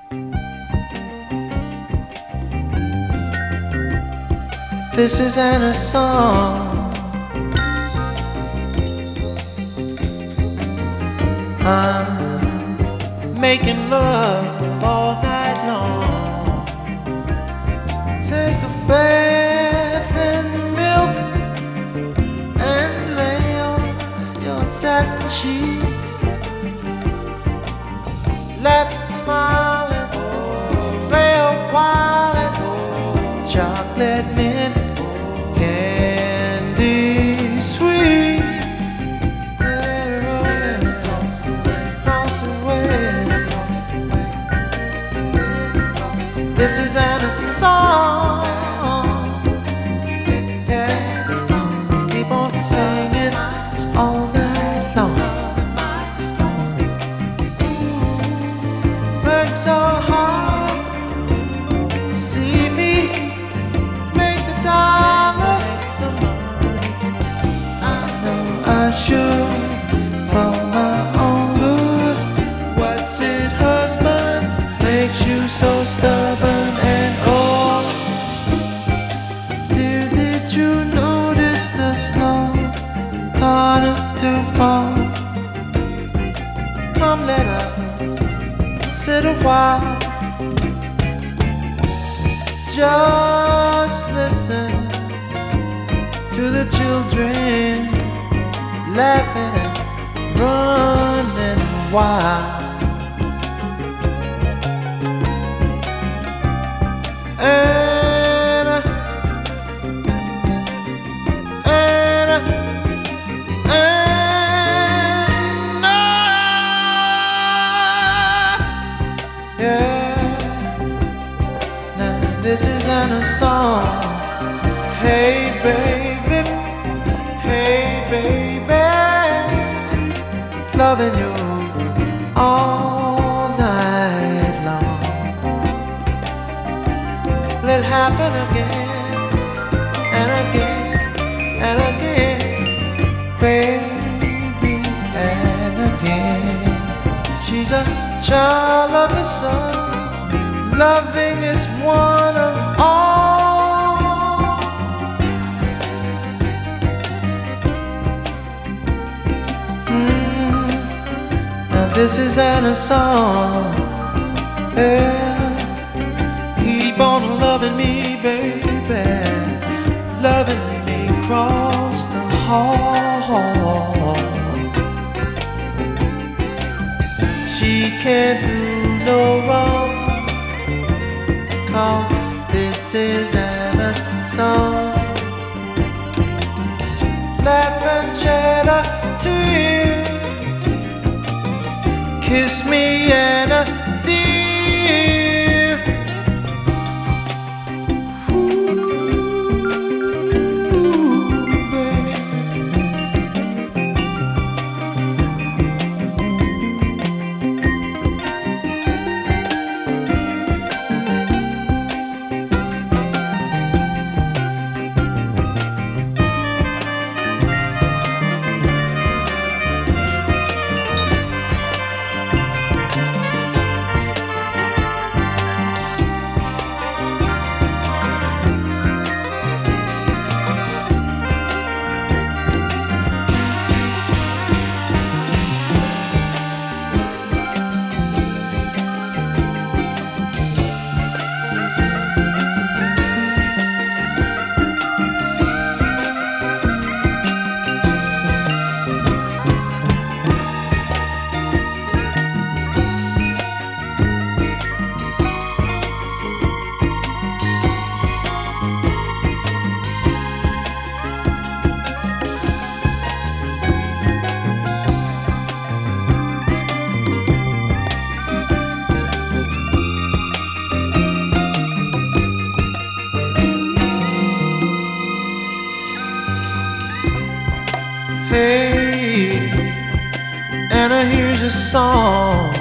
This is Anna's song. I'm making love all night long. Take a bath in milk and lay on your satin sheets. Laugh and smile and play a while and chocolate mint candy sweets. This is Anna's song. This is Anna's song. Keep on singing all night long. Work so hard, see me make a dollar. I know I should for my own good. What's it, husband, makes you so stubborn and old? Dear, did you notice the snow started to fall? Come, let us sit a while. Just listen to the children laughing and running wild. Anna, Anna, Anna, yeah. Now this is Anna's song. Hey baby, loving you all night long. Let it happen again and again and again, baby, and again. She's a child of the sun, loving is one of all. Now this is Anna's song, yeah. Keep on loving me, baby, loving me across the hall. She can't do no wrong, 'cause this is Anna's song. Laugh and chatter to you, kiss me, Anna, dear. Hey, Anna, here's your song.